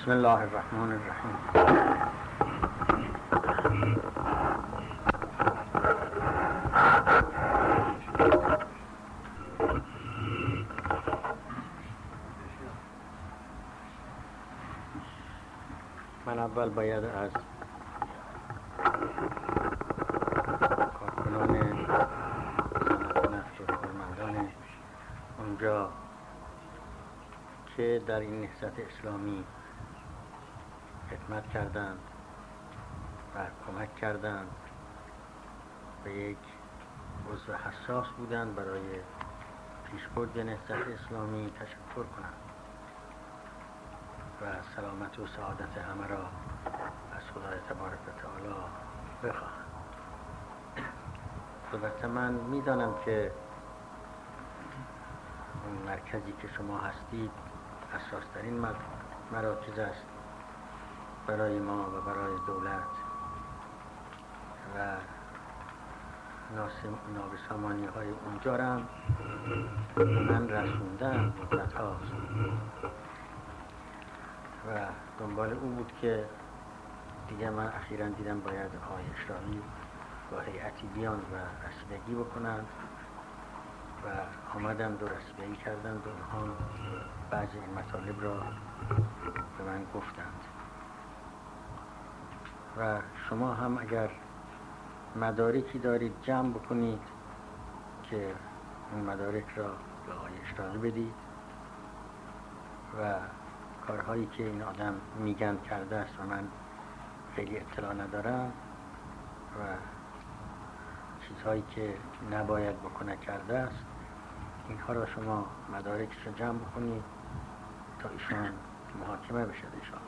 بسم الله الرحمن الرحیم. من اول باید از کارکنان صنعت نفت و کارمندان اونجا که در این نهضت اسلامی خدمت کردند و کمک کردند، به یک عضو حساس بودند برای پیشبرد نهضت اسلامی تشکر کنند و سلامت و سعادت همه را از خدای تبارک و تعالی بخواهم. البته من میدانم که اون مرکزی که شما هستید اساس‌ترین مراکز است برای ما و برای دولت و نابسامانی های اونجا را من رسوندم مدت هاست و دنبال او بود که دیگه من اخیراً دیدم باید آقای اشراقی با هیئتی بیان و رسیدگی بکنند و آمدند و رسیدگی کردند و اونها بعضی این مطالب را به من گفتند و شما هم اگر مدارکی دارید جمع بکنید که اون مدارک را به آقای اشراقی بدید و کارهایی که این آدم میگن کرده است و من خیلی اطلاع ندارم و چیزهایی که نباید بکنه کرده است، اینها را شما مدارکش را جمع بکنید تا ایشان محاکمه بشد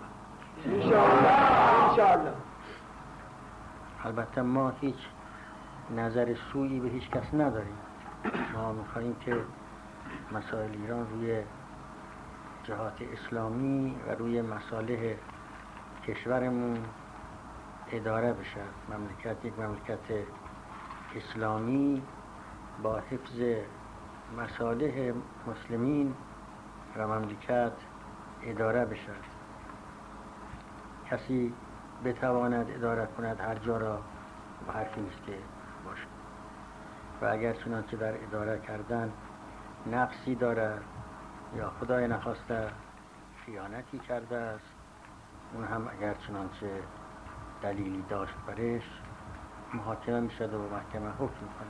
انشاءالله. البته ما هیچ نظر سویی به هیچ کس نداریم. ما می‌خواهیم که مسائل ایران روی جهات اسلامی و روی مصالح کشورمون اداره بشه. مملکت یک مملکت اسلامی با حفظ مصالح مسلمین و مملکت اداره بشه. کسی بتواند اداره کند هر جا را و حرفی نیست که باشه و اگر چنانچه در اداره کردن نقصی دارد یا خدای نخواسته خیانتی کرده است، اون هم اگر چنانچه دلیلی داشت برش محاکمه میشد و محکمه حکم میکنه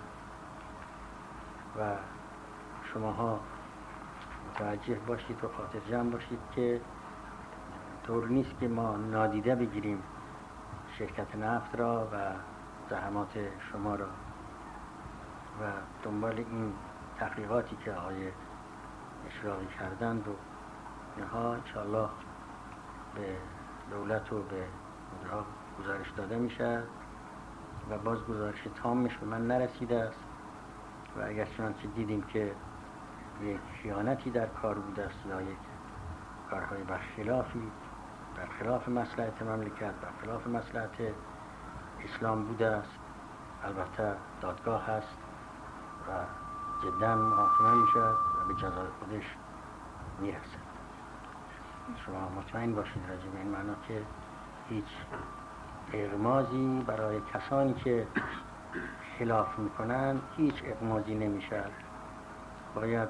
و شماها متوجه باشید و خاطر جمع باشید که طور نیست که ما نادیده بگیریم شرکت نفت را و زحمات شما را و دنبال این تحقیقاتی که آقای اشراقی کردند و اینها انشاءالله به دولت و به اونها گزارش داده میشه و باز گزارش تامش به من نرسیده است و اگر چنانچه دیدیم که یک خیانتی در کار بوده است یا یک کارهای برخلاف مصلحت مملکت، برخلاف مصلحت اسلام بوده است، البته دادگاه هست و جدا محاکمه میشد و به جزای خودش میرسد. شما مطمئن باشید راجع به این معنا که هیچ اغمازی برای کسانی که خلاف میکنن هیچ اغمازی نمیشه. باید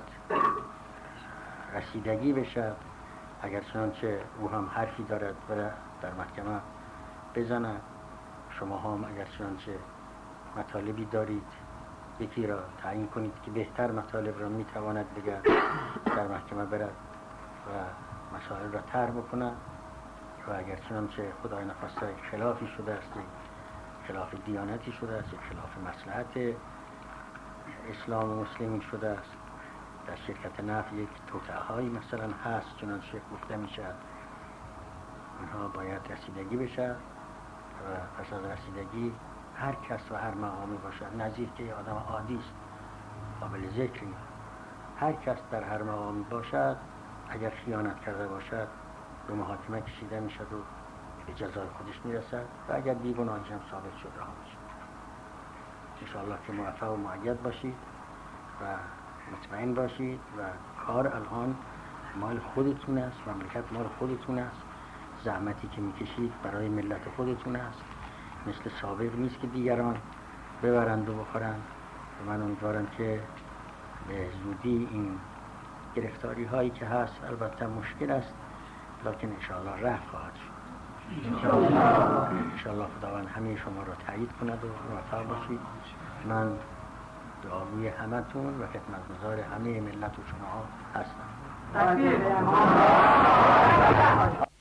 رسیدگی بشه. اگر چنانچه او هم حرفی دارد در محکمه بزند، شما هم اگر چنانچه مطالبی دارید یکی را تعیین کنید که بهتر مطالب را میتواند بگه در محکمه برد و مسائل را طرح بکنه و اگر چنانچه خدای نخواسته خلافی شده است، خلاف دیانتی شده است، خلاف مصلحت اسلام و مسلمین شده است، در شرکت نفت یک توطئه‌هایی مثلا هست چنانچه گفته میشه، اونها باید رسیدگی بشه و پس از رسیدگی هر کس و هر مقامی باشد، نظیر که یه آدم عادی است قابل ذکری، هر کس در هر مقامی باشد اگر خیانت کرده باشد به محاکمه کشیده میشد و به جزای خودش میرسد و اگر بیگناهیش هم ثابت شد رها میشد. انشاءالله که موفق و مؤید باشید و مطمئن باشید و کار الان مال خودتون است، مملکت مال خودتون است زحمتی که میکشید برای ملت خودتون است، مثل سابق نیست که دیگران ببرند و بخورند. و من امیدوارم که به زودی این گرفتاری هایی که هست، البته مشکل است لکن انشاءالله رفع خواهد شد. انشاءالله خداوند همه شما را تایید کند و موفق باشید. من دعاگوی همتون و خدمتگزار همه ملت و شما هستم.